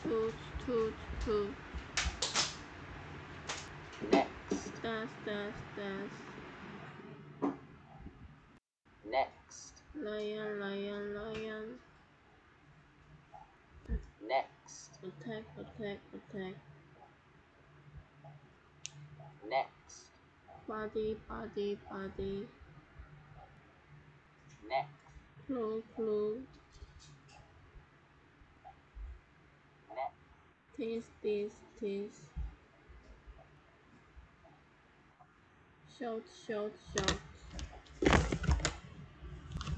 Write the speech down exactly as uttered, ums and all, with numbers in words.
toot, toot, toot. Next. Dash, dash, dash. Next. Lion, lion, lion. Next. Attack, attack, attack. Next. Body, body, body. Next. Clue, clue. Next. Tease, tease, tease. Shout, shout, shout.